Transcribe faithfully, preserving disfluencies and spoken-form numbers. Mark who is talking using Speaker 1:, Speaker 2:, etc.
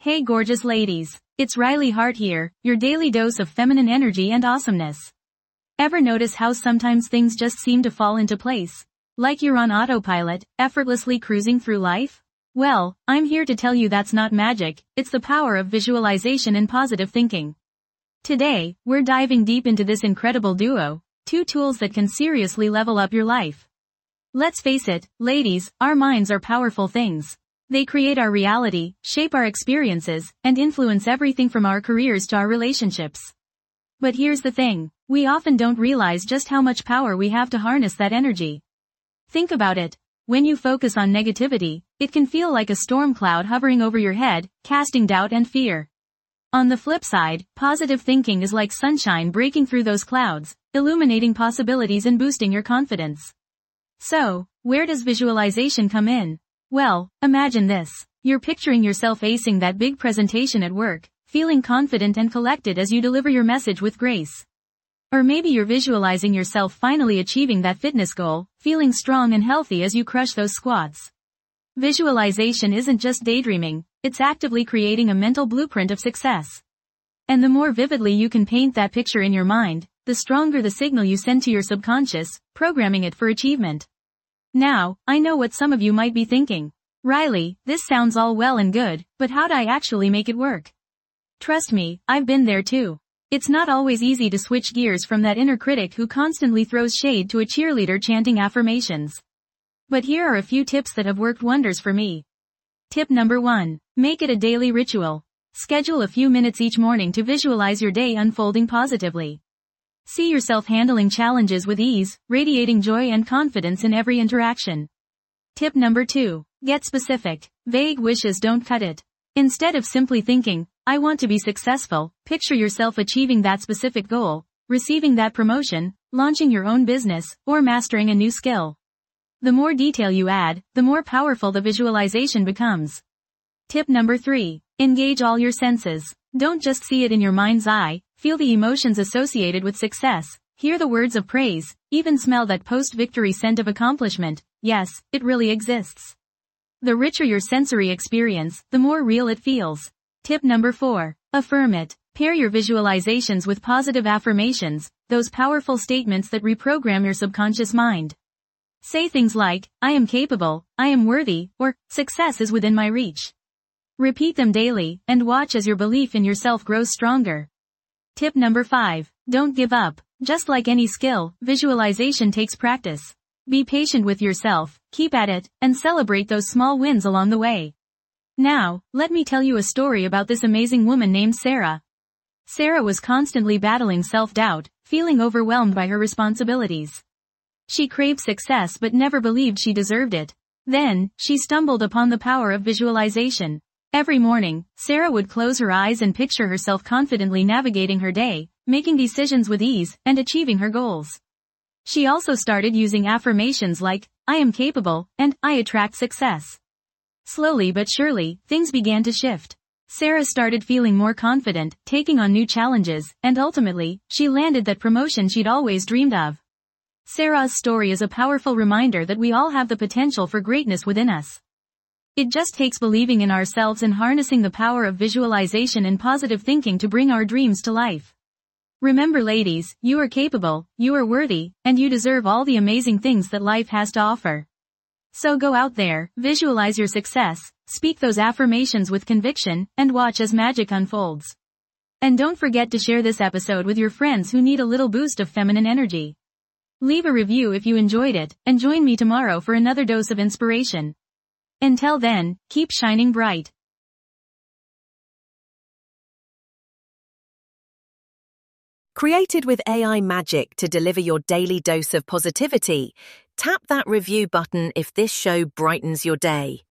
Speaker 1: Hey gorgeous ladies, it's Riley Hart here, your daily dose of feminine energy and awesomeness. Ever notice how sometimes things just seem to fall into place? Like you're on autopilot, effortlessly cruising through life? Well, I'm here to tell you that's not magic, it's the power of visualization and positive thinking. Today, we're diving deep into this incredible duo, two tools that can seriously level up your life. Let's face it, ladies, our minds are powerful things. They create our reality, shape our experiences, and influence everything from our careers to our relationships. But here's the thing, we often don't realize just how much power we have to harness that energy. Think about it. When you focus on negativity, it can feel like a storm cloud hovering over your head, casting doubt and fear. On the flip side, positive thinking is like sunshine breaking through those clouds, illuminating possibilities and boosting your confidence. So, where does visualization come in? Well, imagine this. You're picturing yourself acing that big presentation at work, feeling confident and collected as you deliver your message with grace. Or maybe you're visualizing yourself finally achieving that fitness goal, feeling strong and healthy as you crush those squats. Visualization isn't just daydreaming, it's actively creating a mental blueprint of success. And the more vividly you can paint that picture in your mind, the stronger the signal you send to your subconscious, programming it for achievement. Now, I know what some of you might be thinking. Riley, this sounds all well and good, but how'd I actually make it work? Trust me, I've been there too. It's not always easy to switch gears from that inner critic who constantly throws shade to a cheerleader chanting affirmations. But here are a few tips that have worked wonders for me. Tip number one. Make it a daily ritual. Schedule a few minutes each morning to visualize your day unfolding positively. See yourself handling challenges with ease, radiating joy and confidence in every interaction. Tip number two. Get specific. Vague wishes don't cut it. Instead of simply thinking, I want to be successful, picture yourself achieving that specific goal, receiving that promotion, launching your own business, or mastering a new skill. The more detail you add, the more powerful the visualization becomes. Tip number three. Engage all your senses. Don't just see it in your mind's eye, feel the emotions associated with success, hear the words of praise, even smell that post-victory scent of accomplishment. Yes, it really exists. The richer your sensory experience, the more real it feels. Tip number four. Affirm it. Pair your visualizations with positive affirmations, those powerful statements that reprogram your subconscious mind. Say things like, I am capable, I am worthy, or, success is within my reach. Repeat them daily, and watch as your belief in yourself grows stronger. Tip number five. Don't give up. Just like any skill, visualization takes practice. Be patient with yourself, keep at it, and celebrate those small wins along the way. Now, let me tell you a story about this amazing woman named Sarah. Sarah was constantly battling self-doubt, feeling overwhelmed by her responsibilities. She craved success but never believed she deserved it. Then, she stumbled upon the power of visualization. Every morning, Sarah would close her eyes and picture herself confidently navigating her day, making decisions with ease, and achieving her goals. She also started using affirmations like, I am capable, and I attract success. Slowly but surely, things began to shift. Sarah started feeling more confident, taking on new challenges, and ultimately, she landed that promotion she'd always dreamed of. Sarah's story is a powerful reminder that we all have the potential for greatness within us. It just takes believing in ourselves and harnessing the power of visualization and positive thinking to bring our dreams to life. Remember ladies, you are capable, you are worthy, and you deserve all the amazing things that life has to offer. So go out there, visualize your success, speak those affirmations with conviction, and watch as magic unfolds. And don't forget to share this episode with your friends who need a little boost of feminine energy. Leave a review if you enjoyed it, and join me tomorrow for another dose of inspiration. Until then, keep shining bright.
Speaker 2: Created with A I magic to deliver your daily dose of positivity, tap that review button if this show brightens your day.